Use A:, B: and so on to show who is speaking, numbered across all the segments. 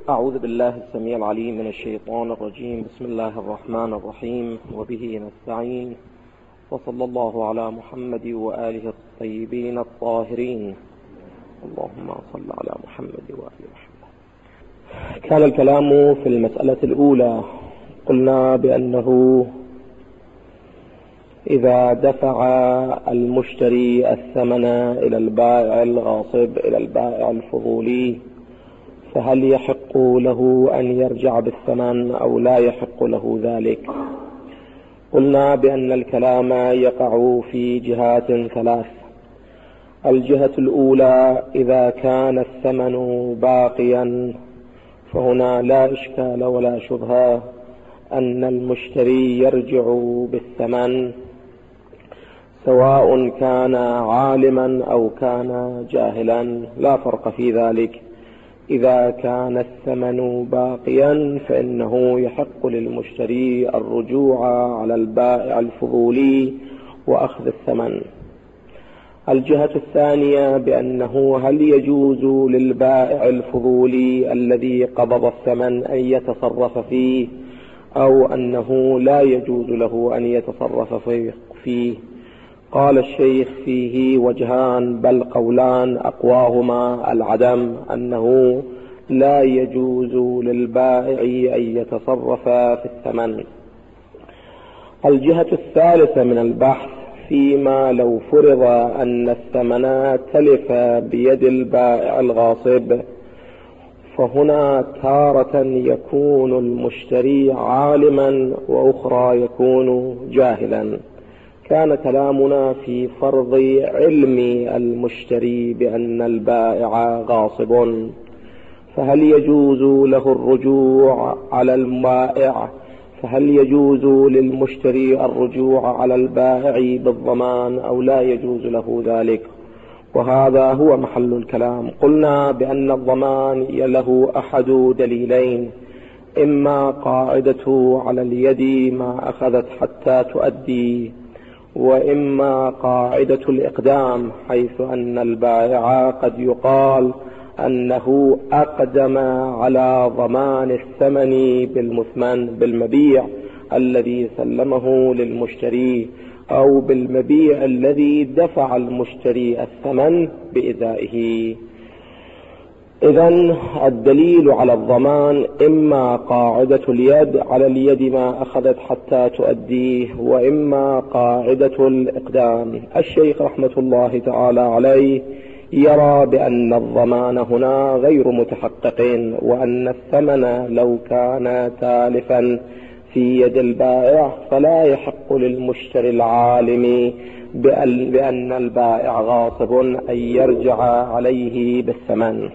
A: أعوذ بالله السميع العليم من الشيطان الرجيم. بسم الله الرحمن الرحيم، وبه نستعين، وصلى الله على محمد وآله الطيبين الطاهرين. اللهم صل على محمد وآل محمد. كان الكلام في المسألة الأولى، قلنا بأنه إذا دفع المشتري الثمن إلى البائع الغاصب، إلى البائع الفضولي، فهل يحق له أن يرجع بالثمن أو لا يحق له ذلك؟ قلنا بأن الكلام يقع في جهات ثلاث. الجهة الأولى، إذا كان الثمن باقيا فهنا لا إشكال ولا شبهة أن المشتري يرجع بالثمن، سواء كان عالما أو كان جاهلا، لا فرق في ذلك. إذا كان الثمن باقيا فإنه يحق للمشتري الرجوع على البائع الفضولي وأخذ الثمن. الجهة الثانية، بأنه هل يجوز للبائع الفضولي الذي قبض الثمن أن يتصرف فيه، أو أنه لا يجوز له أن يتصرف فيه؟ قال الشيخ فيه وجهان، بل قولان، أقواهما العدم، أنه لا يجوز للبائع أن يتصرف في الثمن. الجهة الثالثة من البحث، فيما لو فرض أن الثمن تلف بيد البائع الغاصب، فهنا تارة يكون المشتري عالما وأخرى يكون جاهلا. كان كلامنا في فرض علم المشتري بأن البائع غاصب، فهل يجوز له الرجوع على البائع؟ فهل يجوز للمشتري الرجوع على البائع بالضمان أو لا يجوز له ذلك؟ وهذا هو محل الكلام. قلنا بأن الضمان له أحد دليلين، إما قاعدة على اليد ما أخذت حتى تؤدي، وإما قاعدة الإقدام، حيث أن البائع قد يقال أنه أقدم على ضمان الثمن بالمثمن، بالمبيع الذي سلمه للمشتري، أو بالمبيع الذي دفع المشتري الثمن بإزائه. إذن الدليل على الضمان إما قاعدة اليد على اليد ما أخذت حتى تؤديه، وإما قاعدة الإقدام. الشيخ رحمة الله تعالى عليه يرى بأن الضمان هنا غير متحقق، وأن الثمن لو كان تالفا في يد البائع فلا يحق للمشتري العالم بأن البائع غاصب أن يرجع عليه بالثمن.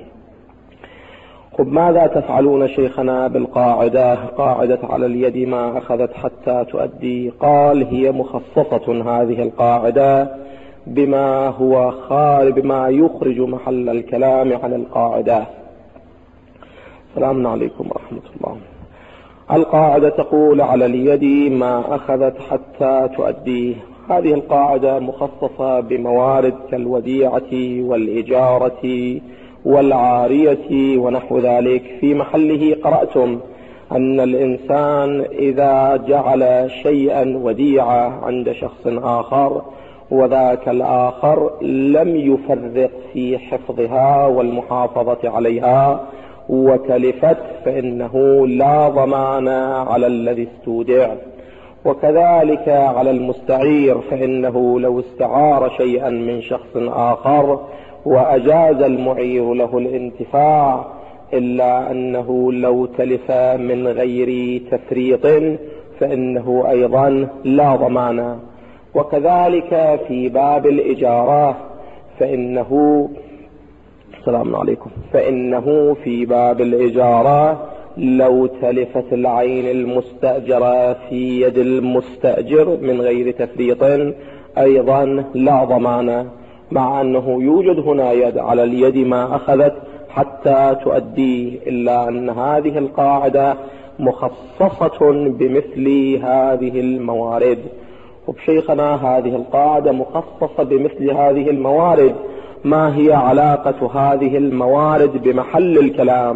A: ماذا تفعلون شيخنا بالقاعدة، قاعدة على اليد ما أخذت حتى تؤدي؟ قال هي مخصصة هذه القاعدة بما هو بما يخرج محل الكلام عن القاعدة. السلام عليكم ورحمة الله. القاعدة تقول على اليد ما أخذت حتى تؤدي. هذه القاعدة مخصصة بموارد كالوديعة والإجارة والعارية ونحو ذلك. في محله قرأتم أن الإنسان إذا جعل شيئا وديعة عند شخص آخر وذاك الآخر لم يفرق في حفظها والمحافظة عليها وتلفت، فإنه لا ضمان على الذي استودع. وكذلك على المستعير، فإنه لو استعار شيئا من شخص آخر وأجاز المعير له الانتفاع، إلا أنه لو تلف من غير تفريط فإنه أيضا لا ضمان. وكذلك في باب الإجارة، فإنه السلام عليكم، فإنه في باب الإجارة لو تلفت العين المستأجرة في يد المستأجر من غير تفريط أيضا لا ضمان، مع أنه يوجد هنا يد على اليد ما أخذت حتى تؤدي، إلا أن هذه القاعدة مخصصة بمثل هذه الموارد. وبشيخنا هذه القاعدة مخصصة بمثل هذه الموارد، ما هي علاقة هذه الموارد بمحل الكلام؟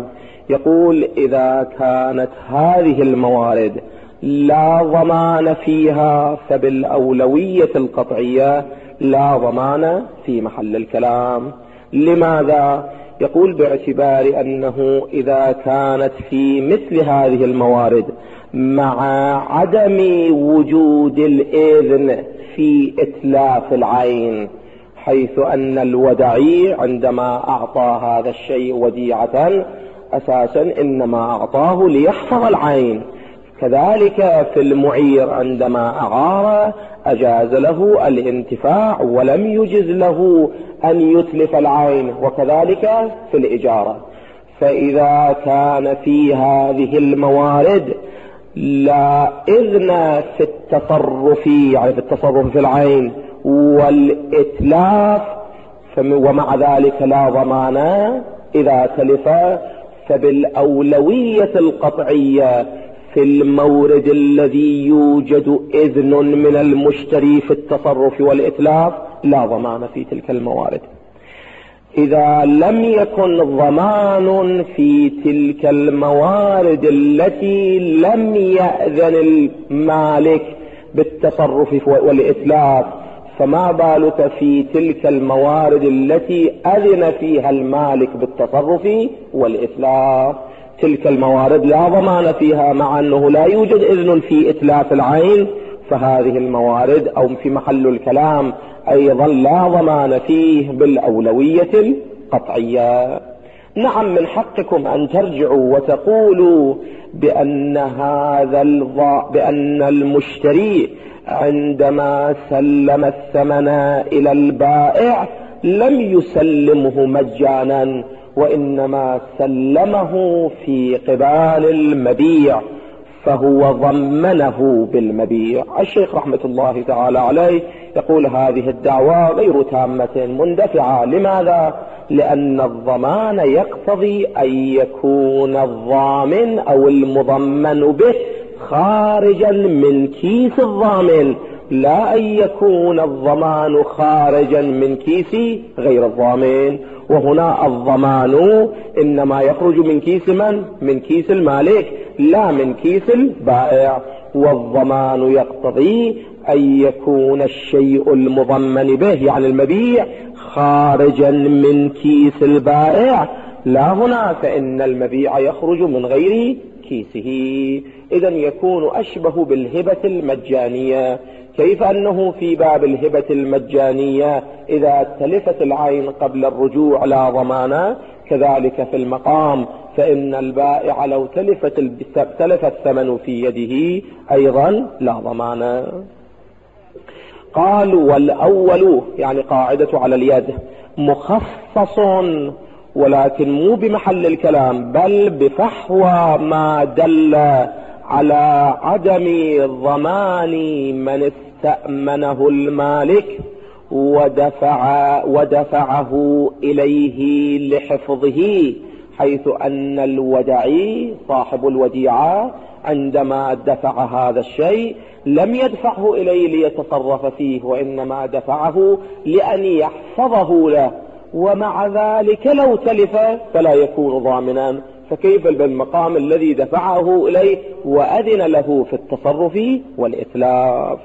A: يقول إذا كانت هذه الموارد لا ضمان فيها فبالأولوية القطعية لا ضمان في محل الكلام. لماذا؟ يقول باعتبار أنه إذا كانت في مثل هذه الموارد مع عدم وجود الإذن في إتلاف العين، حيث أن الودعي عندما أعطى هذا الشيء وديعة أساسا إنما أعطاه ليحفظ العين، كذلك في المعير عندما أعار أجاز له الانتفاع ولم يجز له أن يتلف العين، وكذلك في الإجارة. فإذا كان في هذه الموارد لا إذن في التصرف، يعني في التصرف في العين والإتلاف، ومع ذلك لا ضمان إذا تلف، فبالأولوية القطعية في المورد الذي يوجد إذن من المشتري في التصرف والإتلاف لا ضمان في تلك الموارد. إذا لم يكن ضمان في تلك الموارد التي لم يأذن المالك بالتصرف والإتلاف، فما بالك في تلك الموارد التي أذن فيها المالك بالتصرف والإتلاف؟ تلك الموارد لا ضمان فيها، مع أنه لا يوجد إذن في إتلاف العين، فهذه الموارد أو في محل الكلام أيضا لا ضمان فيه بالأولوية القطعية. نعم، من حقكم أن ترجعوا وتقولوا بأن المشتري عندما سلم الثمن إلى البائع لم يسلمه مجانا، وإنما سلمه في قبال المبيع، فهو ضمنه بالمبيع. الشيخ رحمة الله تعالى عليه يقول هذه الدعوة غير تامة مندفعة. لماذا؟ لأن الضمان يقتضي أن يكون الضامن أو المضمن به خارجا من كيس الضامن، لا أن يكون الضمان خارجا من كيس غير الضامن. وهنا الضمان إنما يخرج من كيس من؟ من كيس المالك، لا من كيس البائع. والضمان يقتضي أن يكون الشيء المضمن به يعني المبيع خارجا من كيس البائع، لا هنا فإن المبيع يخرج من غير كيسه. إذن يكون أشبه بالهبة المجانية. كيف أنه في باب الهبة المجانية إذا تلفت العين قبل الرجوع لا ضمان، كذلك في المقام فإن البائع لو تلف الثمن في يده أيضا لا ضمان. قال والأول يعني قاعدة على اليد مخصص، ولكن مو بمحل الكلام، بل بفحوى ما دل على عدم ضمان من استأمنه المالك ودفعه إليه لحفظه، حيث أن الودعي صاحب الوديعة عندما دفع هذا الشيء لم يدفعه إليه ليتصرف فيه، وإنما دفعه لأن يحفظه له، ومع ذلك لو تلف فلا يكون ضامنا. فكيف بالمقام الذي دفعه إليه وأذن له في التصرف والإتلاف؟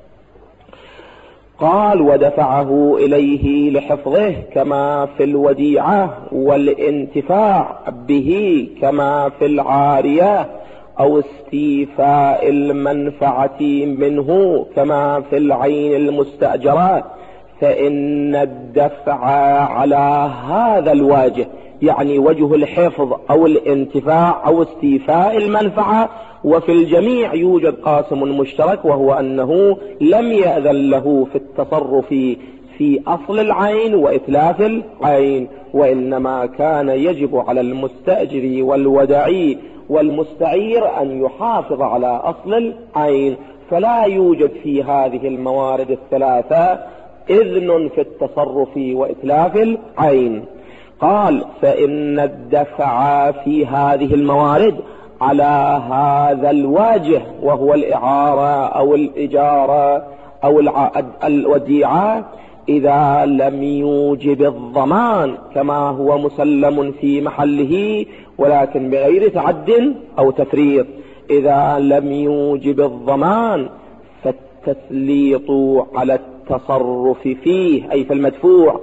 A: قال ودفعه إليه لحفظه كما في الوديعة، والانتفاع به كما في العارية، أو استيفاء المنفعة منه كما في العين المستأجرة، فإن الدفع على هذا الواجه يعني وجه الحفظ أو الانتفاع أو استيفاء المنفعة، وفي الجميع يوجد قاسم مشترك، وهو أنه لم يأذن له في التصرف في أصل العين وإتلاف العين، وإنما كان يجب على المستأجر والودعي والمستعير أن يحافظ على أصل العين. فلا يوجد في هذه الموارد الثلاثة إذن في التصرف وإتلاف العين. قال فإن الدفع في هذه الموارد على هذا الواجه، وهو الإعارة أو الإجارة أو الوديعة، إذا لم يوجب الضمان كما هو مسلم في محله ولكن بغير تعد أو تفريط. إذا لم يوجب الضمان فالتسليط على التصرف فيه أي في المدفوع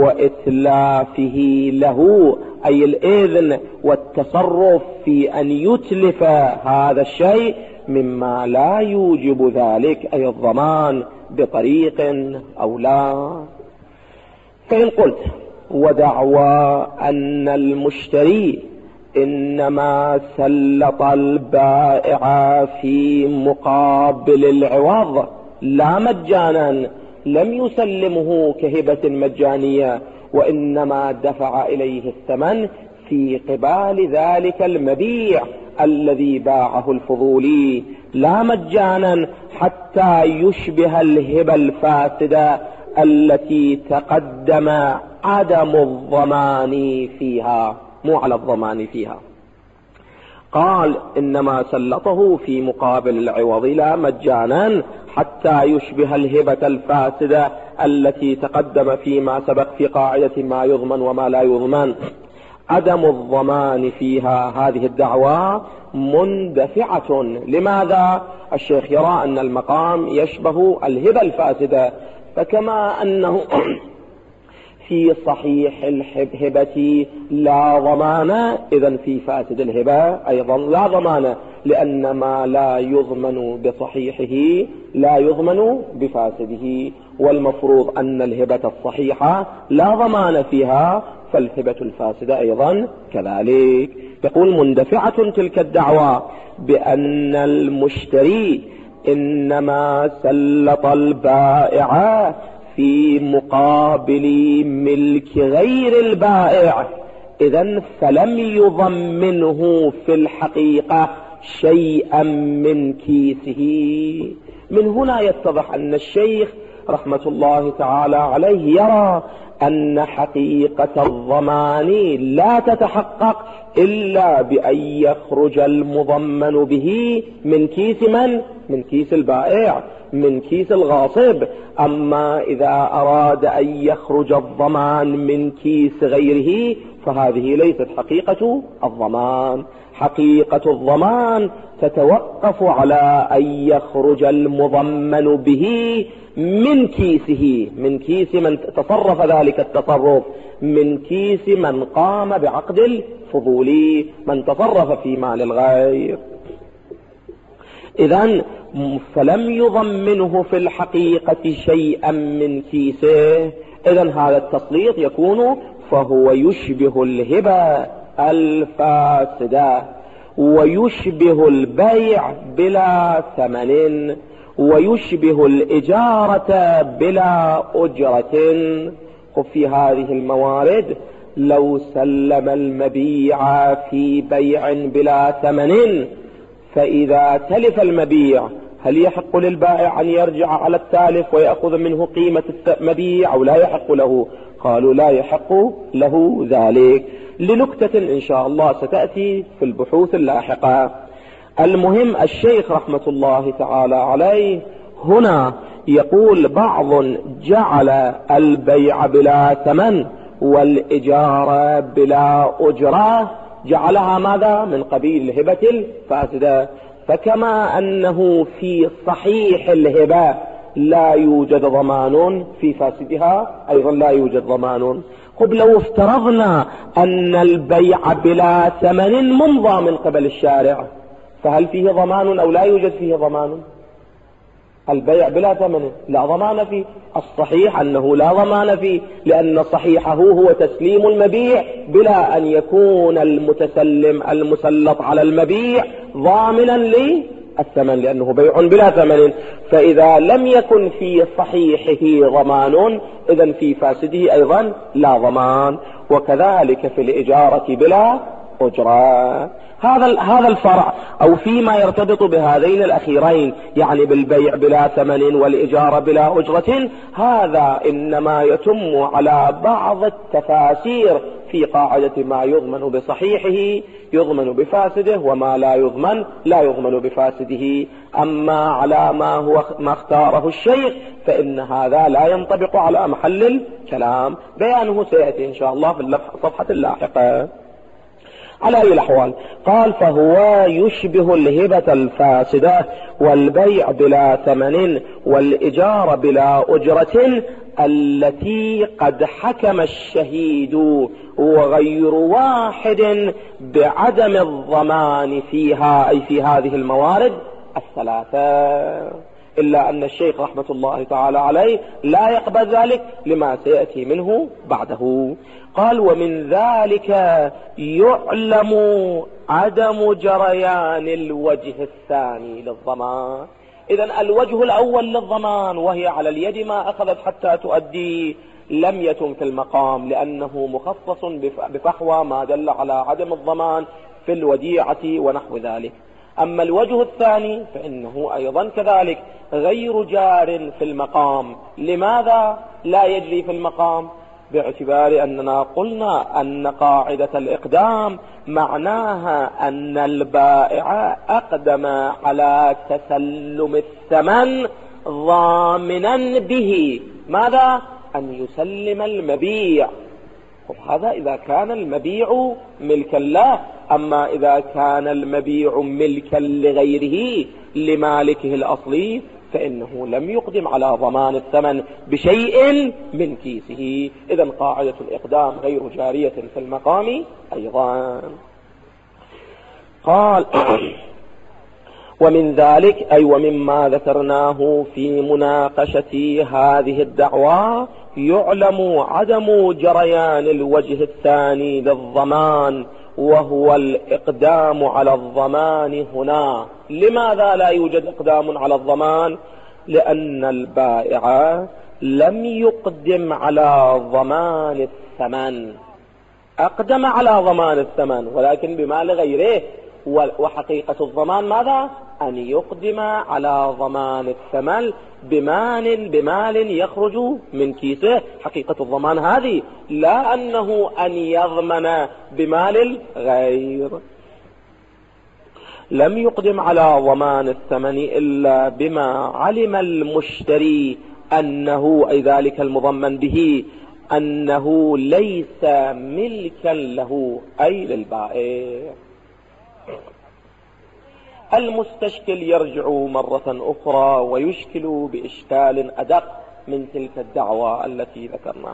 A: وإتلافه له أي الإذن والتصرف في أن يتلف هذا الشيء مما لا يوجب ذلك أي الضمان بطريق أو لا. فإن قلت ودعوى أن المشتري إنما سلط البائع في مقابل العوض لا مجانا لم يسلمه كهبة مجانية وإنما دفع إليه الثمن في قبال ذلك المبيع الذي باعه الفضولي لا مجانا حتى يشبه الهبة الفاسدة التي تقدم عدم الضمان فيها مو على الضمان فيها. قال إنما سلطه في مقابل العوض لا مجانا حتى يشبه الهبة الفاسدة التي تقدم فيما سبق في قاعدة ما يضمن وما لا يضمن. عدم الضمان فيها هذه الدعوى مندفعة. لماذا؟ الشيخ يرى أن المقام يشبه الهبة الفاسدة، فكما أنه في صحيح الهبة لا ضمان إذن في فاسد الهبة أيضا لا ضمان، لأن ما لا يضمن بصحيحه لا يضمن بفاسده، والمفروض أن الهبة الصحيحة لا ضمان فيها فالهبة الفاسدة أيضا كذلك. يقول مندفعة تلك الدعوى بأن المشتري إنما سلط البائع في مقابل ملك غير البائع إذن فلم يضمنه في الحقيقة شيئا من كيسه. من هنا يتضح أن الشيخ رحمة الله تعالى عليه يرى أن حقيقة الضمان لا تتحقق إلا بأن يخرج المضمن به من كيس من؟ من كيس البائع، من كيس الغاصب. أما إذا أراد أن يخرج الضمان من كيس غيره فهذه ليست حقيقة الضمان. حقيقة الضمان تتوقف على أن يخرج المضمن به من كيسه، من كيس من تصرف ذلك التصرف، من كيس من قام بعقد الفضولي، من تصرف في مال الغير. إذن فلم يضمنه في الحقيقة شيئا من كيسه، إذن هذا التسليط يكون فهو يشبه الهبة الفاسدة ويشبه البيع بلا ثمن ويشبه الإجارة بلا أجرة. وفي هذه الموارد لو سلم المبيع في بيع بلا ثمن فإذا تلف المبيع هل يحق للبائع أن يرجع على التالف ويأخذ منه قيمة المبيع أو لا يحق له؟ قالوا لا يحق له ذلك، لنكتة إن شاء الله ستأتي في البحوث اللاحقة. المهم الشيخ رحمة الله تعالى عليه هنا يقول بعض جعل البيع بلا ثمن والإجارة بلا أجرة جعلها ماذا؟ من قبيل الهبة الفاسدة. فكما أنه في صحيح الهبة لا يوجد ضمان في فاسدها أيضا لا يوجد ضمان. طب لو افترضنا أن البيع بلا ثمن ممضى من قبل الشارع فهل فيه ضمان أو لا يوجد فيه ضمان؟ البيع بلا ثمن لا ضمان فيه. الصحيح أنه لا ضمان فيه، لأن صحيحه هو تسليم المبيع بلا أن يكون المتسلم المسلط على المبيع ضامنا للثمن، لأنه بيع بلا ثمن. فإذا لم يكن في صحيحه ضمان إذن في فاسده أيضا لا ضمان. وكذلك في الإجارة بلا أجرة. هذا الفرع أو فيما يرتبط بهذين الأخيرين، يعني بالبيع بلا ثمن والإجارة بلا أجرة، هذا إنما يتم على بعض التفاسير في قاعدة ما يضمن بصحيحه يضمن بفاسده، وما لا يضمن لا يضمن بفاسده. أما على ما اختاره الشيخ فإن هذا لا ينطبق على محل الكلام، بيانه سيأتي إن شاء الله في الصفحة اللاحقة. على أي الأحوال قال: فهو يشبه الهبة الفاسدة والبيع بلا ثمن والإجارة بلا أجرة التي قد حكم الشهيد وغير واحد بعدم الضمان فيها، أي في هذه الموارد الثلاثة. إلا أن الشيخ رحمة الله تعالى عليه لا يقبل ذلك لما سيأتي منه بعده. قال: ومن ذلك يعلم عدم جريان الوجه الثاني للضمان. إذن الوجه الأول للضمان وهي على اليد ما أخذت حتى تؤدي لم يتم في المقام، لأنه مخصص بفحوى ما دل على عدم الضمان في الوديعة ونحو ذلك. أما الوجه الثاني فإنه أيضا كذلك غير جار في المقام. لماذا لا يجري في المقام؟ باعتبار أننا قلنا أن قاعدة الإقدام معناها أن البائع أقدم على تسلم الثمن ضامنا به ماذا؟ أن يسلم المبيع. هذا إذا كان المبيع ملكا له. أما إذا كان المبيع ملكا لغيره لمالكه الأصلي فإنه لم يقدم على ضمان الثمن بشيء من كيسه. إذن قاعدة الإقدام غير جارية في المقام أيضا. قال: ومن ذلك أي ومما ذكرناه في مناقشة هذه الدعوى يعلم عدم جريان الوجه الثاني للضمان وهو الإقدام على الضمان هنا. لماذا لا يوجد إقدام على الضمان؟ لأن البائع لم يقدم على ضمان الثمن، أقدم على ضمان الثمن ولكن بمال غيره. وحقيقة الضمان ماذا؟ أن يقدم على ضمان الثمن بمال يخرج من كيسه. حقيقة الضمان هذه، لا أنه أن يضمن بمال غير. لم يقدم على ضمان الثمن إلا بما علم المشتري أنه أي ذلك المضمن به أنه ليس ملكا له أي للبائع. المستشكل يرجع مرة أخرى ويشكل بإشكال أدق من تلك الدعوة التي ذكرناها.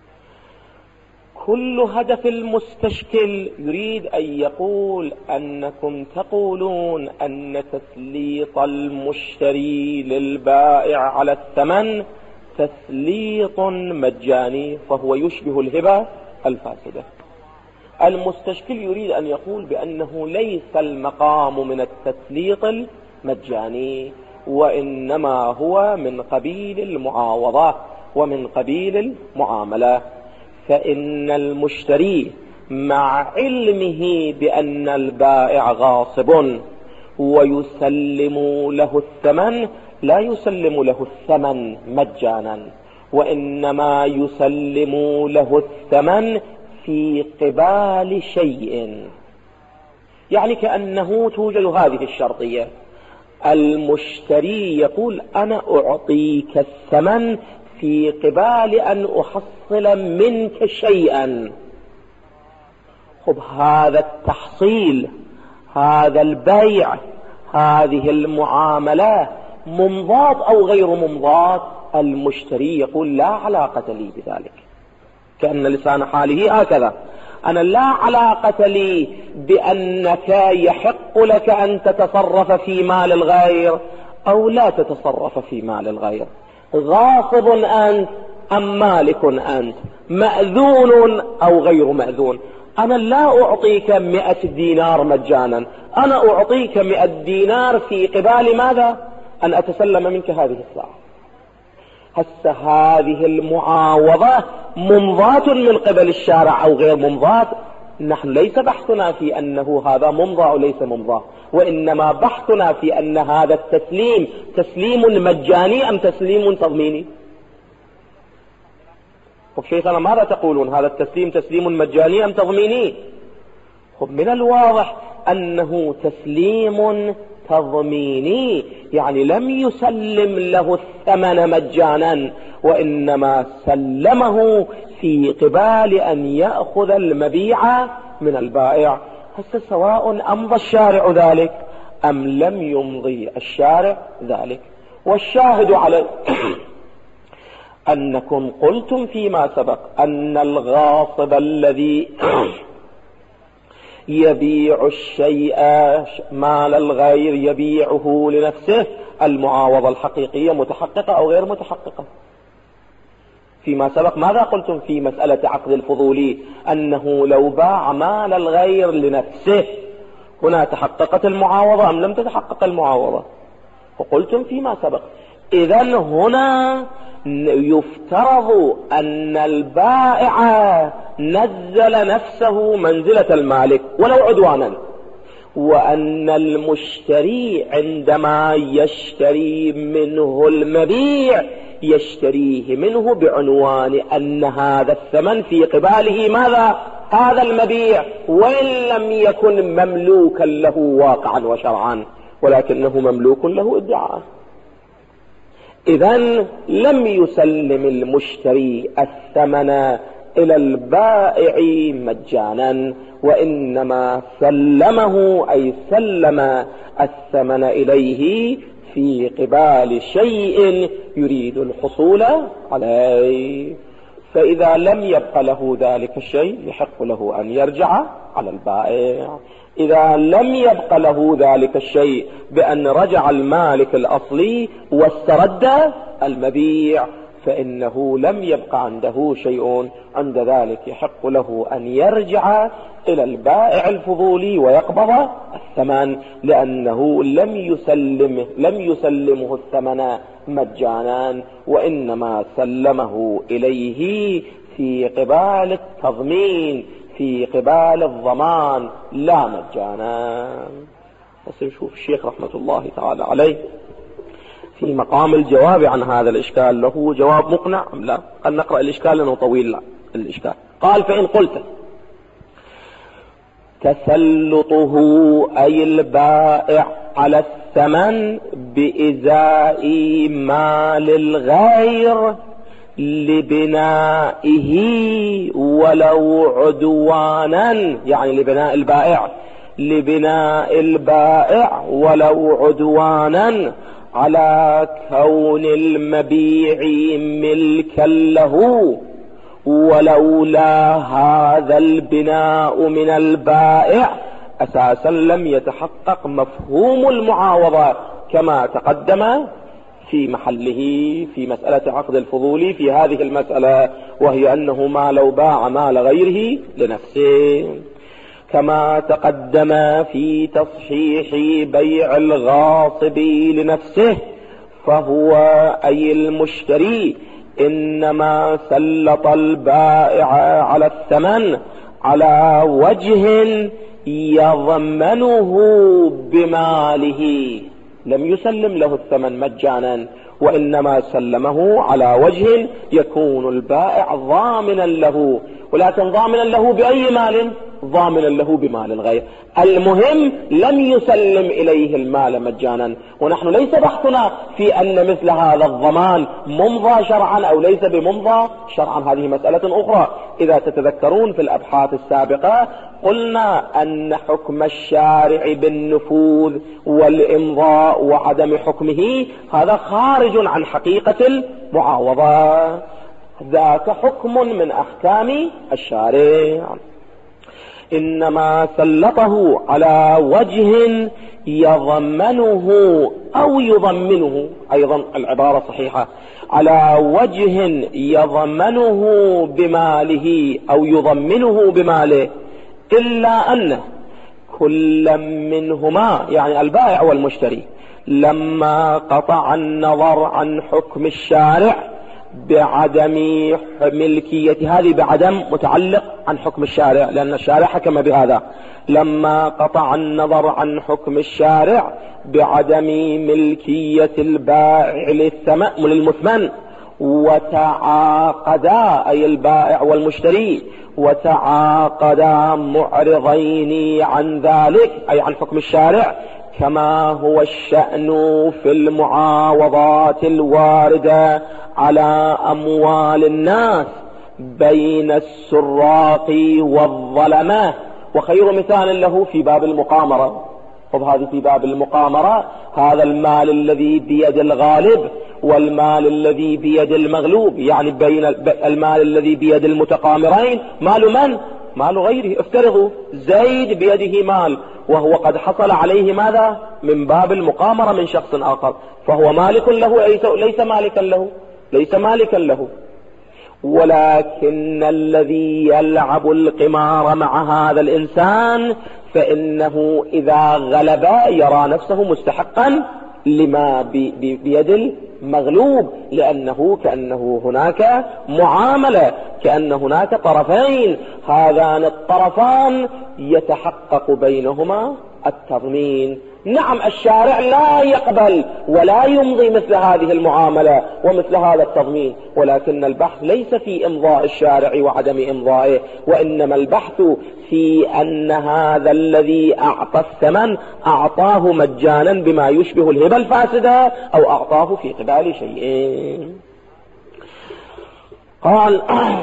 A: كل هدف المستشكل يريد أن يقول أنكم تقولون أن تسليط المشتري للبائع على الثمن تسليط مجاني، فهو يشبه الهبة الفاسدة. المستشكل يريد أن يقول بأنه ليس المقام من التسليط المجاني، وإنما هو من قبيل المعاوضة ومن قبيل المعاملة. فإن المشتري مع علمه بأن البائع غاصب ويسلم له الثمن لا يسلم له الثمن مجانا، وإنما يسلم له الثمن في قبال شيء. يعني كأنه توجد هذه الشرطية: المشتري يقول أنا أعطيك الثمن في قبال أن أحصل منك شيئا. خب هذا التحصيل، هذا البيع، هذه المعاملة ممضات أو غير ممضات؟ المشتري يقول لا علاقة لي بذلك، كأن لسان حاله هكذا: أنا لا علاقة لي بأنك يحق لك أن تتصرف في مال الغير أو لا تتصرف في مال الغير. غاصب أنت أم مالك أنت؟ مأذون أو غير مأذون؟ أنا لا أعطيك 100 دينار مجانا، أنا أعطيك 100 دينار في قبال ماذا؟ أن أتسلم منك هذه الساعة. هسه هذه المعاوضة ممضاة من قبل الشارع أو غير ممضاة. نحن ليس بحثنا في أنه هذا ممضى أو ليس ممضى، وإنما بحثنا في أن هذا التسليم تسليم مجاني أم تسليم تضميني. طب شيخنا ماذا تقولون؟ هذا التسليم تسليم مجاني أم تضميني؟ من الواضح أنه تسليم تضميني، يعني لم يسلم له الثمن مجانا، وإنما سلمه في قبال أن يأخذ المبيع من البائع. هسه سواء أمضى الشارع ذلك أم لم يمضي الشارع ذلك. والشاهد على أنكم قلتم فيما سبق أن الغاصب الذي يبيع الشيء مال الغير يبيعه لنفسه، المعاوضة الحقيقية متحققة أو غير متحققة؟ فيما سبق ماذا قلتم في مسألة عقد الفضولي؟ أنه لو باع مال الغير لنفسه هنا تحققت المعاوضة أم لم تتحقق المعاوضة؟ وقلتم فيما سبق إذن هنا يفترض أن البائع نزل نفسه منزلة المالك ولو عدوانا، وأن المشتري عندما يشتري منه المبيع يشتريه منه بعنوان أن هذا الثمن في قباله ماذا؟ هذا المبيع، وإن لم يكن مملوكا له واقعا وشرعا، ولكنه مملوك له ادعاء. إذن لم يسلم المشتري الثمن إلى البائع مجانا، وإنما سلمه أي سلم الثمن إليه في قبال شيء يريد الحصول عليه. فإذا لم يبق له ذلك الشيء يحق له أن يرجع على البائع. إذا لم يبق له ذلك الشيء بأن رجع المالك الأصلي واسترد المبيع فإنه لم يبق عنده شيء، عند ذلك يحق له أن يرجع إلى البائع الفضولي ويقبض الثمن، لأنه لم يسلمه الثمن مجانا، وإنما سلمه إليه في قبال التضمين، في قبال الضمان، لا مجانا. بس نشوف الشيخ رحمة الله تعالى عليه في مقام الجواب عن هذا الإشكال له جواب مقنع أم لا؟ قد نقرأ الإشكال لأنه طويل الإشكال. قال: فإن قلت تسلطه أي البائع على الثمن بإزاء مال الغير لبنائه ولو عدوانا، يعني لبناء البائع ولو عدوانا، على كون المبيع ملكا له، ولولا هذا البناء من البائع أساسا لم يتحقق مفهوم المعاوضة كما تقدم في محله في مسألة عقد الفضولي في هذه المسألة، وهي أنه ما لو باع مال غيره لنفسه، كما تقدم في تصحيح بيع الغاصب لنفسه، فهو أي المشتري إنما سلط البائع على الثمن على وجه يضمنه بماله، لم يسلم له الثمن مجانا، وإنما سلمه على وجه يكون البائع ضامنا له، ولكن ضامنا له بأي مال؟ ضامنا له بمال الغير. المهم لم يسلم إليه المال مجانا. ونحن ليس بحثنا في أن مثل هذا الضمان ممضى شرعا أو ليس بممضى شرعا، هذه مسألة أخرى. إذا تتذكرون في الأبحاث السابقة قلنا أن حكم الشارع بالنفوذ والإمضاء وعدم حكمه هذا خارج عن حقيقة المعاوضة، ذاك حكم من أحكام الشارع، إنما سلطه على وجه يضمنه أو يضمنه، أيضا العبارة صحيحة، على وجه يضمنه بماله أو يضمنه بماله، إلا أن كل منهما يعني البائع والمشتري لما قطع النظر عن حكم الشارع بعدم ملكية، هذه بعدم متعلق عن حكم الشارع لأن الشارع حكم بهذا، لما قطع النظر عن حكم الشارع بعدم ملكية البائع للمثمن وتعاقدا أي البائع والمشتري وتعاقدا معرضين عن ذلك أي عن حكم الشارع، كما هو الشأن في المعاوضات الواردة على أموال الناس بين السراق والظلمة. وخير مثال له في باب المقامرة. وهذه في باب المقامرة هذا المال الذي بيد الغالب والمال الذي بيد المغلوب، يعني بين المال الذي بيد المتقامرين مال من؟ مال غيره. افترضوا زيد بيده مال وهو قد حصل عليه ماذا؟ من باب المقامرة من شخص آخر، فهو مالك له ليس مالكا له، ليس مالكا له. ولكن الذي يلعب القمار مع هذا الإنسان فإنه إذا غلب يرى نفسه مستحقا لما بيد المغلوب، لأنه كأنه هناك معاملة، كأن هناك طرفين، هذان الطرفان يتحقق بينهما التضمين. نعم الشارع لا يقبل ولا يمضي مثل هذه المعاملة ومثل هذا التضمين، ولكن البحث ليس في إمضاء الشارع وعدم إمضائه، وإنما البحث في أن هذا الذي أعطى الثمن أعطاه مجانا بما يشبه الهبة الفاسدة أو أعطاه في قبال شيئين. قال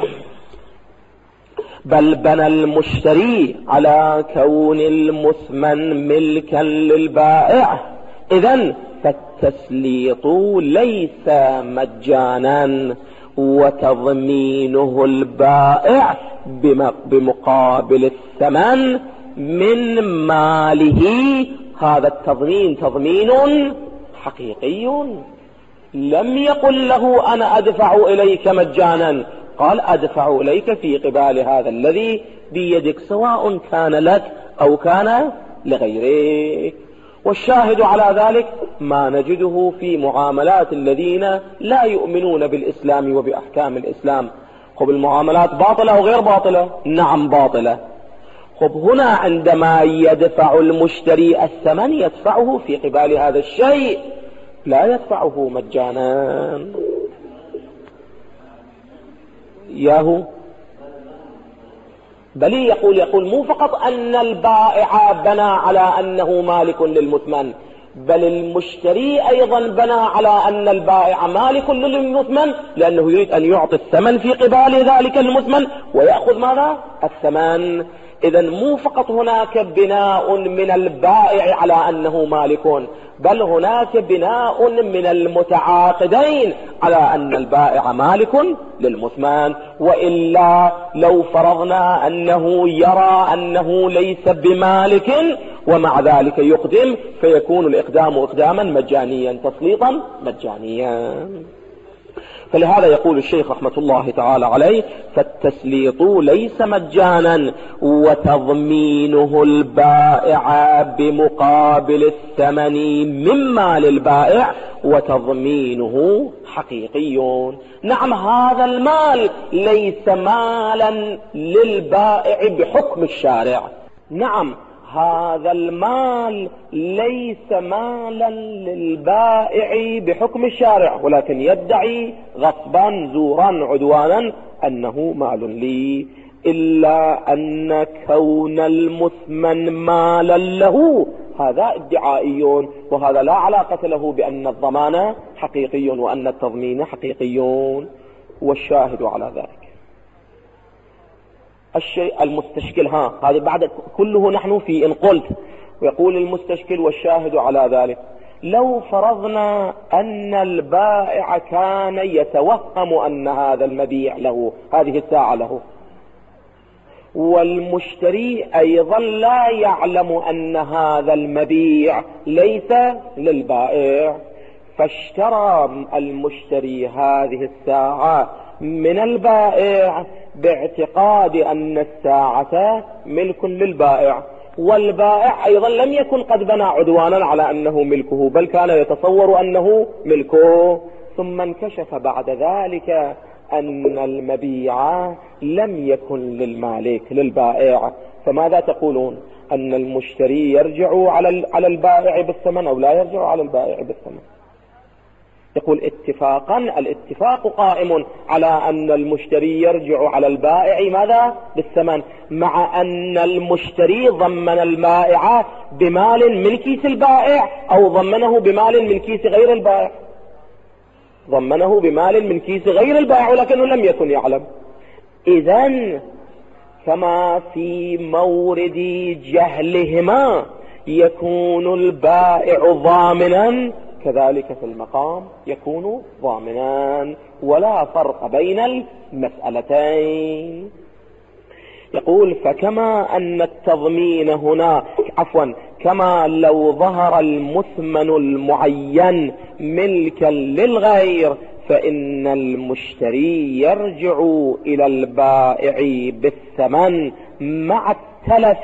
A: بل بنى المشتري على كون المثمن ملكا للبائع، إذن فالتسليط ليس مجانا وتضمينه البائع بمقابل الثمن من ماله. هذا التضمين تضمين حقيقي، لم يقل له أنا أدفع إليك مجانا، قال أدفع إليك في قبال هذا الذي بيدك سواء كان لك أو كان لغيرك. والشاهد على ذلك ما نجده في معاملات الذين لا يؤمنون بالإسلام وبأحكام الإسلام. خب المعاملات باطلة أو غير باطلة؟ نعم باطلة. خب هنا عندما يدفع المشتري الثمن يدفعه في قبال هذا الشيء، لا يدفعه مجانا. ياهو بل يقول مو فقط أن البائع بنى على أنه مالك للمثمن، بل المشتري أيضا بنى على أن البائع مالك للمثمن، لأنه يريد أن يعطي الثمن في قبال ذلك المثمن ويأخذ ماذا؟ الثمن. إذن مو فقط هناك بناء من البائع على أنه مالك، بل هناك بناء من المتعاقدين على أن البائع مالك للمثمن. وإلا لو فرضنا أنه يرى أنه ليس بمالك ومع ذلك يقدم، فيكون الإقدام إقداما مجانيا، تسليطا مجانيا. فلهذا يقول الشيخ رحمة الله تعالى عليه فالتسليط ليس مجانا وتضمينه البائع بمقابل الثمن من مال البائع وتضمينه حقيقي. نعم هذا المال ليس مالا للبائع بحكم الشارع، نعم هذا المال ليس مالا للبائع بحكم الشارع، ولكن يدعي غصبا زورا عدوانا أنه مال لي، إلا أن كون المثمن مالا له هذا ادعائي، وهذا لا علاقة له بأن الضمان حقيقي وأن التضمين حقيقي. والشاهد على ذلك الشيء المستشكل، هذا بعد كله نحن في إن قلت، ويقول المستشكل والشاهد على ذلك لو فرضنا أن البائع كان يتوهم أن هذا المبيع له، هذه الساعة له، والمشتري أيضا لا يعلم أن هذا المبيع ليس للبائع، فاشترى المشتري هذه الساعة من البائع باعتقاد أن الساعة ملك للبائع، والبائع أيضا لم يكن قد بنى عدوانا على أنه ملكه، بل كان يتصور أنه ملكه، ثم انكشف بعد ذلك أن المبيع لم يكن للمالك للبائع. فماذا تقولون؟ أن المشتري يرجع على البائع بالثمن أو لا يرجع على البائع بالثمن؟ يقول اتفاقا، الاتفاق قائم على أن المشتري يرجع على البائع ماذا؟ بالثمن، مع أن المشتري ضمن البائع بمال من كيس البائع أو ضمنه بمال من كيس غير البائع، ضمنه بمال من كيس غير البائع ولكنه لم يكن يعلم. إذن كما في مورد جهلهما يكون البائع ضامنا، كذلك في المقام يكون ضامنا، ولا فرق بين المسألتين. يقول فكما أن التضمين هنا كما لو ظهر المثمن المعين ملكا للغير فإن المشتري يرجع إلى البائع بالثمن مع التلف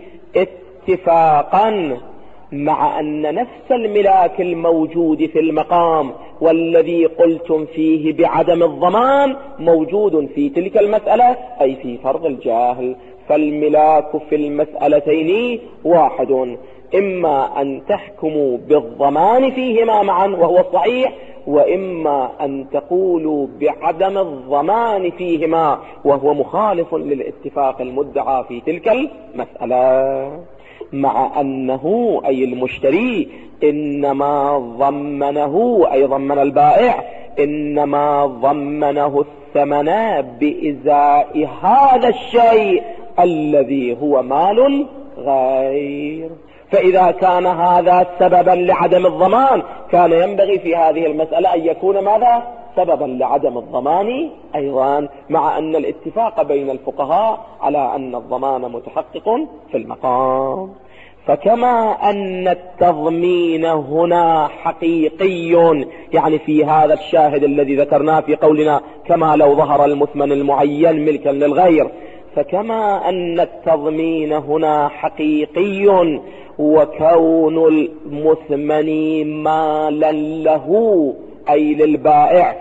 A: اتفاقا، مع أن نفس الملاك الموجود في المقام والذي قلتم فيه بعدم الضمان موجود في تلك المسألة، أي في فرض الجاهل. فالملاك في المسألتين واحد، إما أن تحكموا بالضمان فيهما معا وهو الصحيح، وإما أن تقولوا بعدم الضمان فيهما وهو مخالف للاتفاق المدعى في تلك المسألة، مع أنه أي المشتري إنما ضمنه، أي ضمن البائع إنما ضمنه الثمن بإزاء هذا الشيء الذي هو مال غير. فإذا كان هذا سببا لعدم الضمان كان ينبغي في هذه المسألة أن يكون ماذا؟ سببا لعدم الضمان أيضا، مع أن الاتفاق بين الفقهاء على أن الضمان متحقق في المقام. فكما أن التضمين هنا حقيقي، يعني في هذا الشاهد الذي ذكرناه في قولنا كما لو ظهر المثمن المعين ملكا للغير، فكما أن التضمين هنا حقيقي وكون المثمن مالا له أي للبائع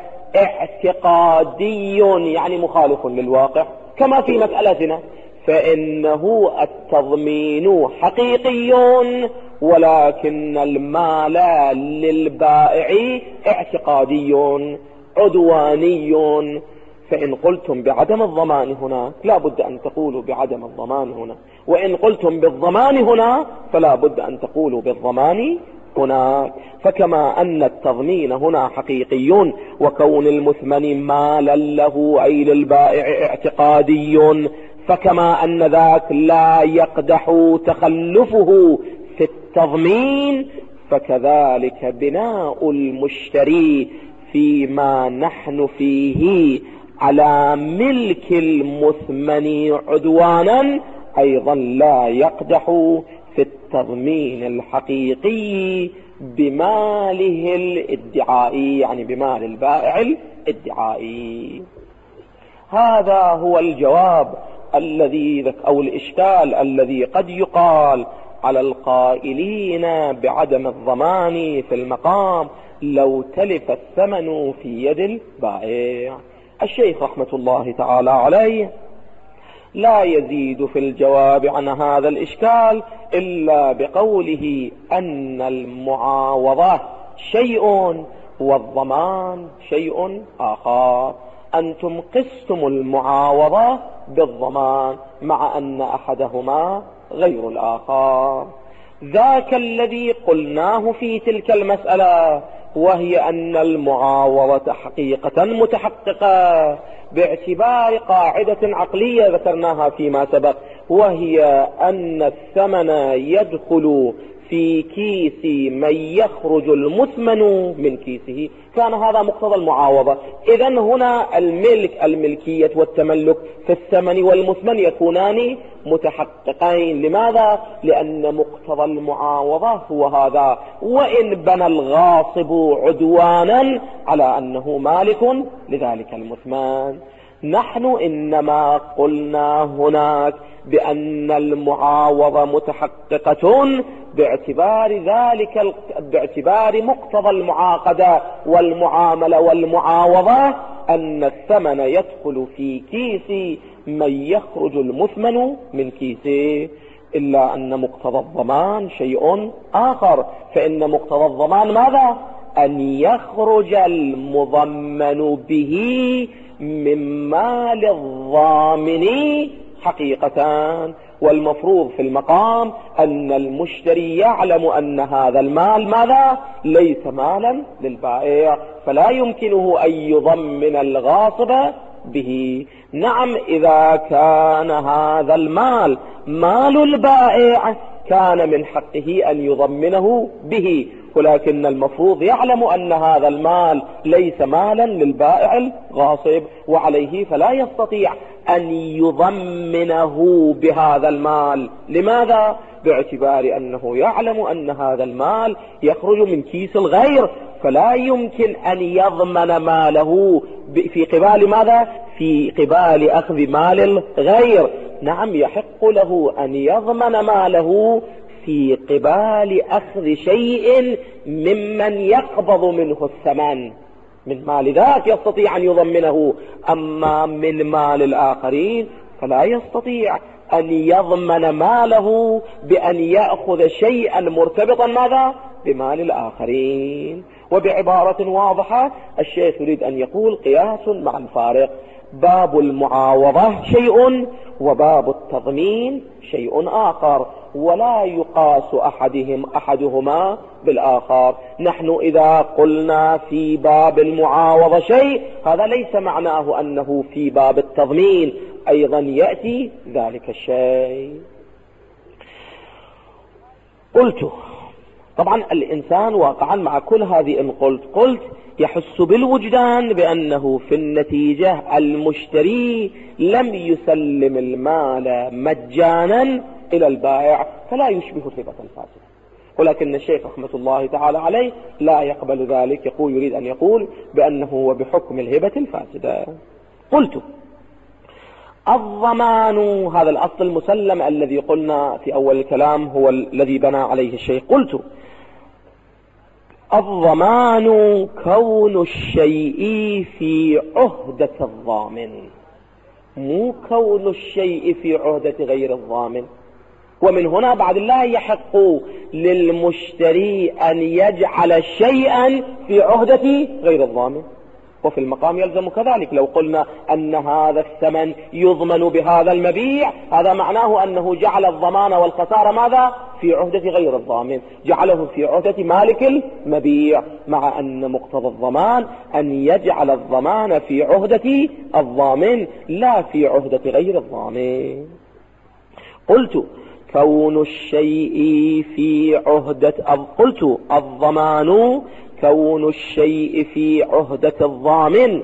A: اعتقادي، يعني مخالف للواقع كما في مسألتنا، فإنه التضمين حقيقي ولكن المال للبائع اعتقادي عدواني. فإن قلتم بعدم الضمان هنا لا بد أن تقولوا بعدم الضمان هنا، وإن قلتم بالضمان هنا فلا بد أن تقولوا بالضمان هناك. فكما أن التضمين هنا حقيقي وكون المثمن مالا له أي للبائع اعتقادي، فكما أن ذاك لا يقدح تخلفه في التضمين، فكذلك بناء المشتري فيما نحن فيه على ملك المثمن عدوانا أيضا لا يقدح في التضمين الحقيقي بماله الادعائي، يعني بمال البائع الادعائي. هذا هو الجواب الذي أو الإشكال الذي قد يقال على القائلين بعدم الضمان في المقام لو تلف الثمن في يد البائع. الشيخ رحمة الله تعالى عليه لا يزيد في الجواب عن هذا الإشكال إلا بقوله أن المعاوضة شيء والضمان شيء آخر. أنتم قستم المعاوضة بالضمان مع أن أحدهما غير الآخر. ذاك الذي قلناه في تلك المسألة، وهي أن المعاوضة حقيقة متحققة باعتبار قاعدة عقلية ذكرناها فيما سبق، وهي أن الثمن يدخل في كيس من يخرج المثمن من كيسه، كان هذا مقتضى المعاوضة. إذن هنا الملكية والتملك في الثمن والمثمن يكونان متحققين. لماذا؟ لأن مقتضى المعاوضة هو هذا، وإن بنى الغاصب عدوانا على أنه مالك لذلك المثمن. نحن إنما قلنا هناك بأن المعاوضة متحققة باعتبار مقتضى المعاقدة والمعاملة والمعاوضة أن الثمن يدخل في كيس من يخرج المثمن من كيسه، إلا أن مقتضى الضمان شيء آخر. فإن مقتضى الضمان ماذا؟ أن يخرج المضمن به من مال الضامن حقيقة، والمفروض في المقام أن المشتري يعلم أن هذا المال ماذا؟ ليس مالا للبائع، فلا يمكنه أن يضمن الغاصب به. نعم، إذا كان هذا المال مال البائع كان من حقه أن يضمنه به، ولكن المفروض يعلم أن هذا المال ليس مالا للبائع الغاصب، وعليه فلا يستطيع أن يضمنه بهذا المال. لماذا؟ باعتبار أنه يعلم أن هذا المال يخرج من كيس الغير، فلا يمكن أن يضمن ماله في قبال ماذا؟ في قبال أخذ مال الغير. نعم، يحق له أن يضمن ماله في قبال أخذ شيء ممن يقبض منه الثمن، من مال ذاك يستطيع أن يضمنه، أما من مال الآخرين فلا يستطيع أن يضمن ماله بأن يأخذ شيئا مرتبطا ماذا؟ بمال الآخرين. وبعبارة واضحة الشيخ يريد أن يقول قياس مع الفارق، باب المعاوضة شيء وباب التضمين شيء آخر، ولا يقاس أحدهما بالآخر. نحن إذا قلنا في باب المعاوضة شيء، هذا ليس معناه أنه في باب التضمين أيضا يأتي ذلك الشيء. قلت طبعا الإنسان واقعا مع كل هذه إن قلت يحس بالوجدان بأنه في النتيجة المشتري لم يسلم المال مجانا إلى البائع، فلا يشبه الهبة الفاسدة. ولكن الشيخ رحمة الله تعالى عليه لا يقبل ذلك، يريد أن يقول بأنه وبحكم الهبة الفاسدة. قلت الضمان، هذا الأصل المسلم الذي قلنا في أول الكلام هو الذي بنى عليه الشيخ. قلت الضمان كون الشيء في عهدة الضامن، مو كون الشيء في عهدة غير الضامن. ومن هنا بعد الله يحق للمشتري أن يجعل شيئا في عهدة غير الضامن، وفي المقام يلزم كذلك. لو قلنا أن هذا الثمن يضمن بهذا المبيع، هذا معناه أنه جعل الضمان والخسارة ماذا؟ في عهدة غير الضامن، جعله في عهدة مالك المبيع، مع أن مقتضى الضمان أن يجعل الضمان في عهدة الضامن لا في عهدة غير الضامن. قلت كون الشيء في عهدة، قلت الضمان كون الشيء في عهدة الضامن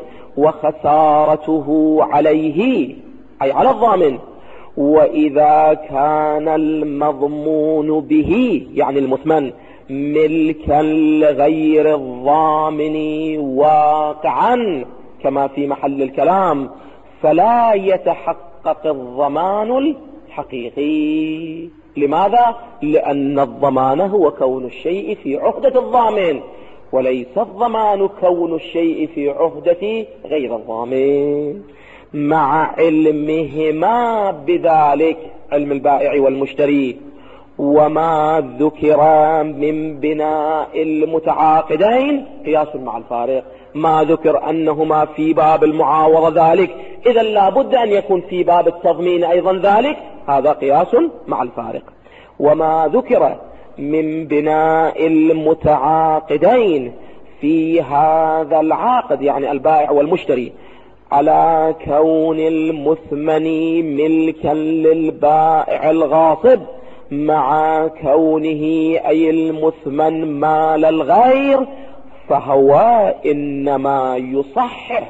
A: وخسارته عليه أي على الضامن، وإذا كان المضمون به يعني المثمن ملكا لغير الضامن واقعا كما في محل الكلام، فلا يتحقق الضمان الحقيقي. لماذا؟ لأن الضمان هو كون الشيء في عهدة الضامن، وليس الضمان كون الشيء في عهدة غير الضامن، مع علمهما بذلك، علم البائع والمشتري. وما ذكر من بناء المتعاقدين قياس مع الفارق، ما ذكر أنهما في باب المعاوضة ذلك، إذا لا بد أن يكون في باب التضمين أيضا ذلك، هذا قياس مع الفارق. وما ذكر من بناء المتعاقدين في هذا العقد يعني البائع والمشتري على كون المثمن ملكا للبائع الغاصب، مع كونه أي المثمن مال الغير، فهو إنما يصحح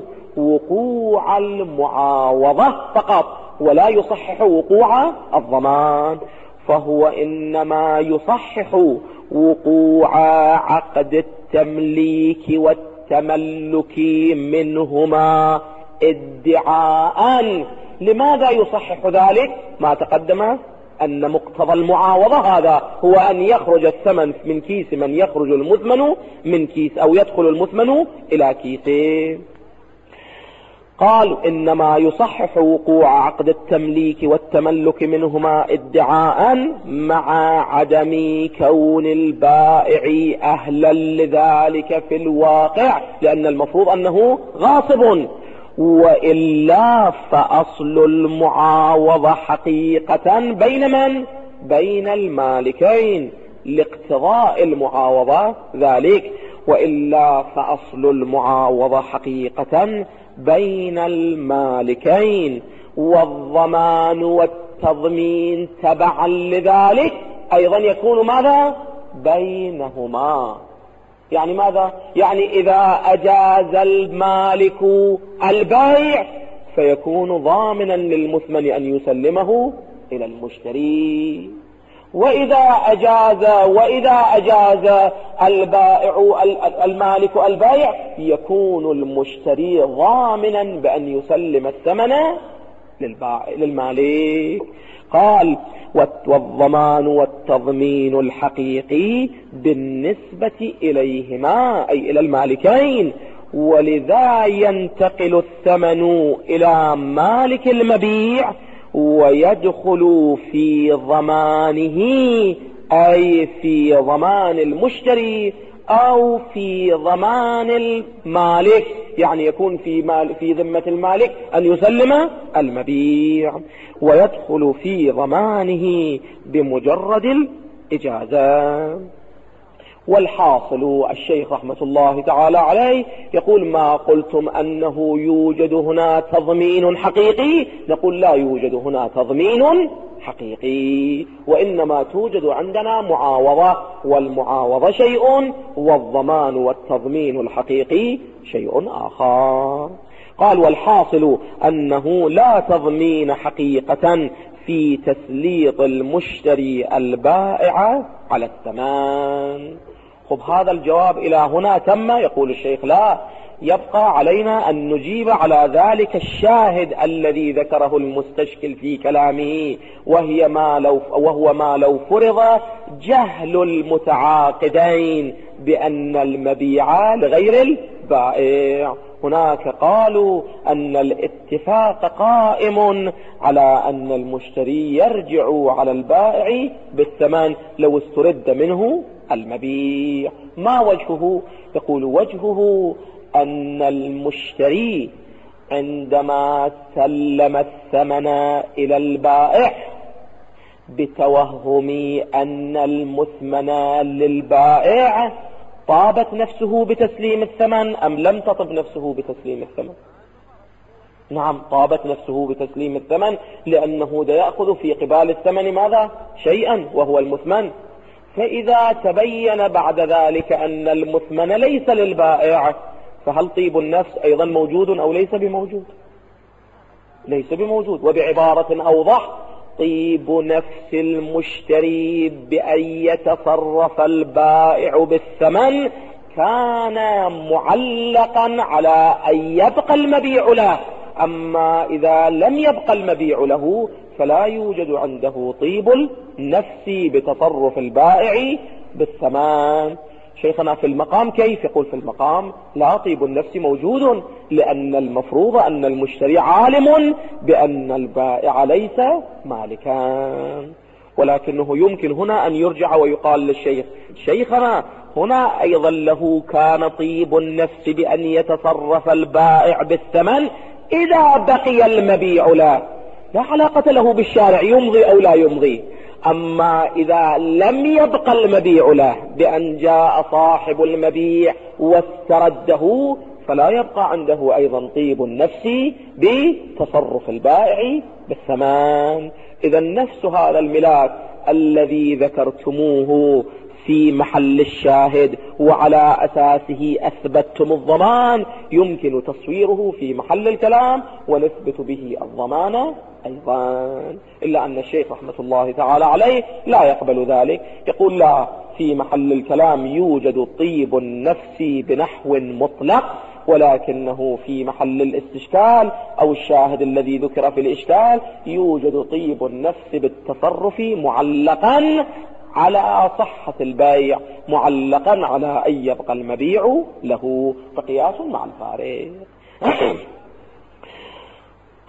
A: وقوع المعاوضة فقط ولا يصحح وقوع الضمان، فهو إنما يصحح وقوع عقد التمليك والتملك منهما ادعاء. لماذا يصحح ذلك؟ ما تقدم أن مقتضى المعاوضة هذا هو أن يخرج الثمن من كيس من يخرج المثمن من كيس، أو يدخل المثمن إلى كيسه. قال إنما يصحح وقوع عقد التمليك والتملك منهما ادعاء مع عدم كون البائع أهلا لذلك في الواقع، لأن المفروض أنه غاصب، وإلا فأصل المعاوضة حقيقة بين من؟ بين المالكين لاقتضاء المعاوضة ذلك، وإلا فأصل المعاوضة حقيقة بين المالكين، والضمان والتضمين تبعا لذلك أيضا يكون ماذا؟ بينهما. يعني ماذا؟ يعني إذا أجاز المالك البيع فيكون ضامنا للمثمن أن يسلمه إلى المشتري، وإذا أجاز المالك البيع يكون المشتري ضامنا بأن يسلم الثمن للمالك. قال والضمان والتضمين الحقيقي بالنسبة إليهما أي إلى المالكين، ولذا ينتقل الثمن إلى مالك المبيع ويدخل في ضمانه أي في ضمان المشتري أو في ضمان المالك، يعني يكون في ذمة المالك أن يسلم المبيع، ويدخل في ضمانه بمجرد الإجازة. والحاصل الشيخ رحمة الله تعالى عليه يقول ما قلتم أنه يوجد هنا تضمين حقيقي، نقول لا يوجد هنا تضمين حقيقي، وإنما توجد عندنا معاوضة، والمعاوضة شيء والضمان والتضمين الحقيقي شيء آخر. قال والحاصل أنه لا تضمين حقيقة في تسليط المشتري البائع على الثمن. خب هذا الجواب إلى هنا تم. يقول الشيخ لا، يبقى علينا أن نجيب على ذلك الشاهد الذي ذكره المستشكل في كلامه، وهو ما لو فرض جهل المتعاقدين بأن المبيع لغير البائع. هناك قالوا أن الاتفاق قائم على أن المشتري يرجع على البائع بالثمن لو استرد منه المبيع. ما وجهه؟ يقول وجهه أن المشتري عندما سلم الثمن إلى البائع بتوهم أن المثمن للبائع طابت نفسه بتسليم الثمن أم لم تطب نفسه بتسليم الثمن؟ نعم، طابت نفسه بتسليم الثمن، لأنه يأخذ في قبال الثمن ماذا؟ شيئا وهو المثمن. فإذا تبين بعد ذلك أن المثمن ليس للبائع فهل طيب النفس أيضا موجود أو ليس بموجود؟ ليس بموجود. وبعبارة أوضح، طيب نفس المشتري بأن يتصرف البائع بالثمن كان معلقا على أن يبقى المبيع له، أما إذا لم يبقى المبيع له فلا يوجد عنده طيب النفس بتصرف البائع بالثمن. شيخنا في المقام كيف؟ يقول في المقام لا، طيب النفس موجود، لأن المفروض أن المشتري عالم بأن البائع ليس مالكا، ولكنه يمكن هنا أن يرجع ويقال للشيخ شيخنا هنا أيضا له كان طيب النفس بأن يتصرف البائع بالثمن إذا بقي المبيع له، لا علاقة له بالشارع يمضي أو لا يمضي. أما إذا لم يبقى المبيع له بأن جاء صاحب المبيع واسترده فلا يبقى عنده أيضا طيب النفس بتصرف البائع بالثمن. إذا نفس هذا الملاك الذي ذكرتموه في محل الشاهد وعلى أساسه أثبتتم الضمان يمكن تصويره في محل الكلام ونثبت به الضمان أيضا، إلا أن الشيخ رحمة الله تعالى عليه لا يقبل ذلك. يقول لا، في محل الكلام يوجد طيب النفس بنحو مطلق، ولكنه في محل الاستشكال أو الشاهد الذي ذكر في الإشكال يوجد طيب النفس بالتصرف معلقا على صحة البيع، معلقا على أن يبقى المبيع له، فقياس مع الفارق.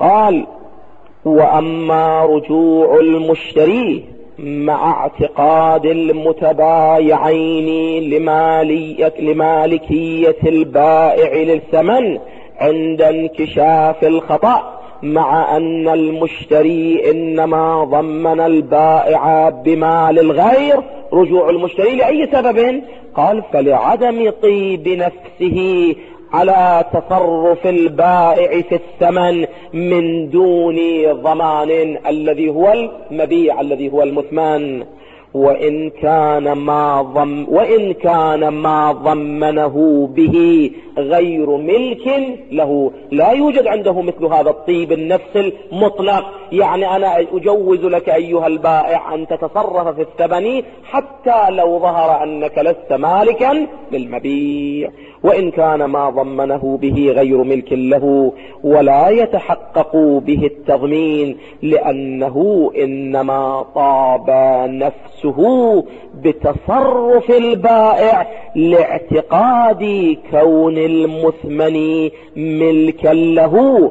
A: قال: وأما رجوع المشتري مع اعتقاد المتبايعين لمالكية البائع للثمن عند انكشاف الخطأ، مع أن المشتري إنما ضمن البائع بمال الغير، رجوع المشتري لأي سبب؟ قال: فلعدم طيب نفسه على تصرف البائع في الثمن من دون ضمان الذي هو المبيع الذي هو المثمن. وإن كان ما ضمنه به غير ملك له، لا يوجد عنده مثل هذا الطيب النفس المطلق، يعني أنا أجوز لك أيها البائع أن تتصرف في الثمن حتى لو ظهر أنك لست مالكا للمبيع. وإن كان ما ضمنه به غير ملك له ولا يتحقق به التضمين، لأنه إنما طاب نفسه بتصرف البائع لاعتقاد كون المثمن ملكا له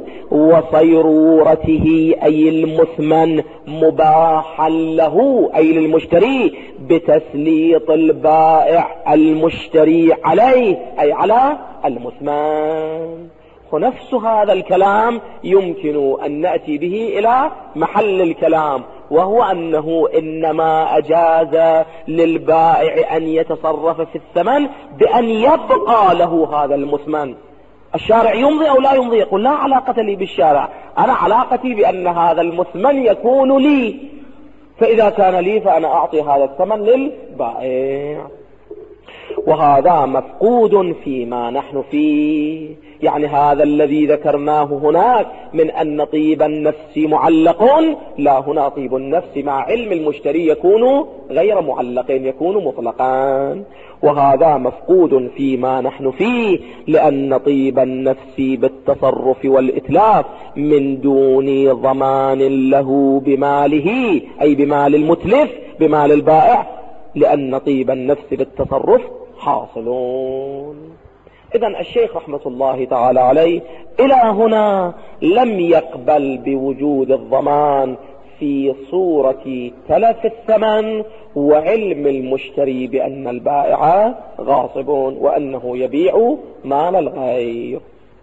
A: وصيرورته أي المثمن مباحا له أي للمشتري، بتسليط البائع المشتري عليه أي على المثمن. ونفس هذا الكلام يمكن أن نأتي به إلى محل الكلام، وهو أنه إنما أجاز للبائع أن يتصرف في الثمن بأن يبقى له هذا المثمن. الشارع يمضي أو لا يمضي؟ يقول: لا علاقة لي بالشارع، أنا علاقتي بأن هذا المثمن يكون لي، فإذا كان لي فأنا أعطي هذا الثمن للبائع. وهذا مفقود فيما نحن فيه، يعني هذا الذي ذكرناه هناك من أن طيب النفس معلق، لا، هنا طيب النفس مع علم المشتري يكون غير معلق، يكون مطلقا. وهذا مفقود فيما نحن فيه، لأن طيب النفس بالتصرف والإتلاف من دون ضمان له بماله أي بمال المتلف بمال البائع، لأن طيب النفس بالتصرف حاصلون. إذن الشيخ رحمة الله تعالى عليه إلى هنا لم يقبل بوجود الضمان في صورة تلف الثمن وعلم المشتري بأن البائع غاصب وأنه يبيع مال الغير.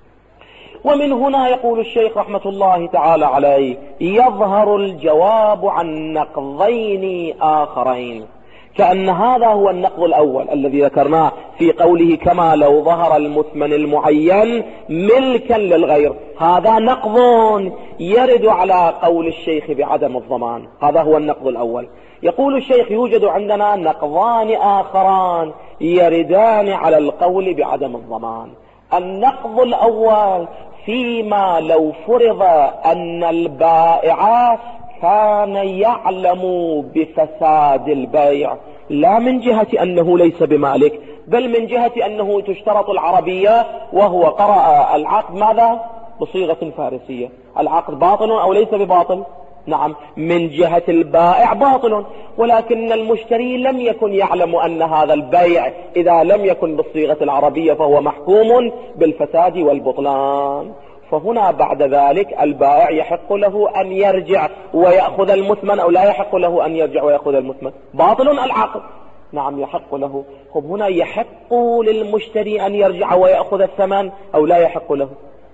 A: ومن هنا يقول الشيخ رحمة الله تعالى عليه: يظهر الجواب عن نقضين آخرين، كأن هذا هو النقض الأول الذي ذكرناه في قوله كما لو ظهر المثمن المعين ملكا للغير. هذا نقض يرد على قول الشيخ بعدم الضمان، هذا هو النقض الأول. يقول الشيخ: يوجد عندنا نقضان آخران يردان على القول بعدم الضمان. النقض الأول فيما لو فرض أن البائع كان يعلم بفساد البيع، لا من جهة أنه ليس بمالك، بل من جهة أنه تشترط العربية وهو قرأ العقد ماذا؟ بصيغة فارسية. العقد باطل أو ليس بباطل؟ نعم، من جهة البائع باطل، ولكن المشتري لم يكن يعلم أن هذا البيع إذا لم يكن بالصيغة العربية فهو محكوم بالفساد والبطلان. فهنا بعد ذلك البائع يحق له أن يرجع ويأخذ المثمن أو لا يحق له أن يرجع ويأخذ المثمن؟ باطل العقد، نعم يحق له. هنا يحق للمشتري أن يرجع ويأخذ الثمن أو لا يحق له؟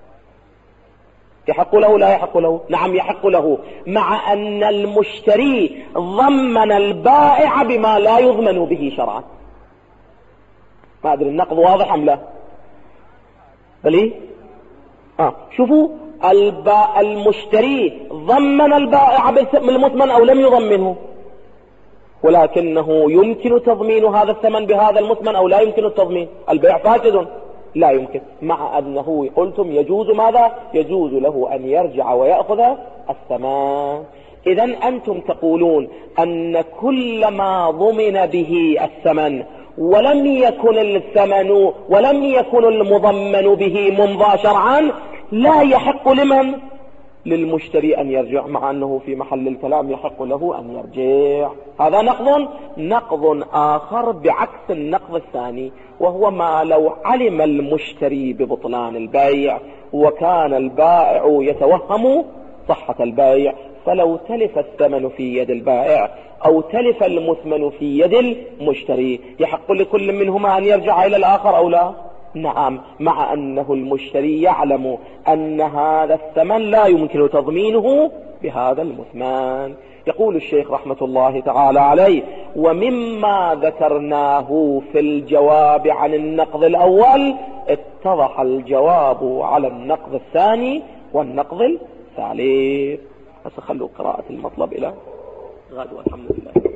A: يحق له لا يحق له؟ نعم يحق له، مع أن المشتري ضمن البائع بما لا يضمن به شرعا. ما أدري النقض واضح أم لا؟ بلي شوفوا، المشتري ضمن البائع بالمثمن أو لم يضمنه، ولكنه يمكن تضمين هذا الثمن بهذا المثمن أو لا يمكن التضمين. البيع فاسد لا يمكن، مع أنه قلتم يجوز ماذا؟ يجوز له أن يرجع ويأخذ الثمن. إذن أنتم تقولون أن كل ما ضمن به الثمن ولم يكن الثمن ولم يكن المضمن به ممضى شرعا لا يحق لمن؟ للمشتري أن يرجع، مع أنه في محل الكلام يحق له أن يرجع. هذا نقض آخر بعكس النقض الثاني، وهو ما لو علم المشتري ببطلان البيع وكان البائع يتوهم صحة البيع، فلو تلف الثمن في يد البائع أو تلف المثمن في يد المشتري يحق لكل منهما أن يرجع إلى الآخر أو لا؟ نعم، مع أنه المشتري يعلم أن هذا الثمن لا يمكن تضمينه بهذا المثمن. يقول الشيخ رحمة الله تعالى عليه: ومما ذكرناه في الجواب عن النقض الأول اتضح الجواب على النقض الثاني والنقض الثالث. بس خلوا قراءة المطلب إلى غد والحمد لله.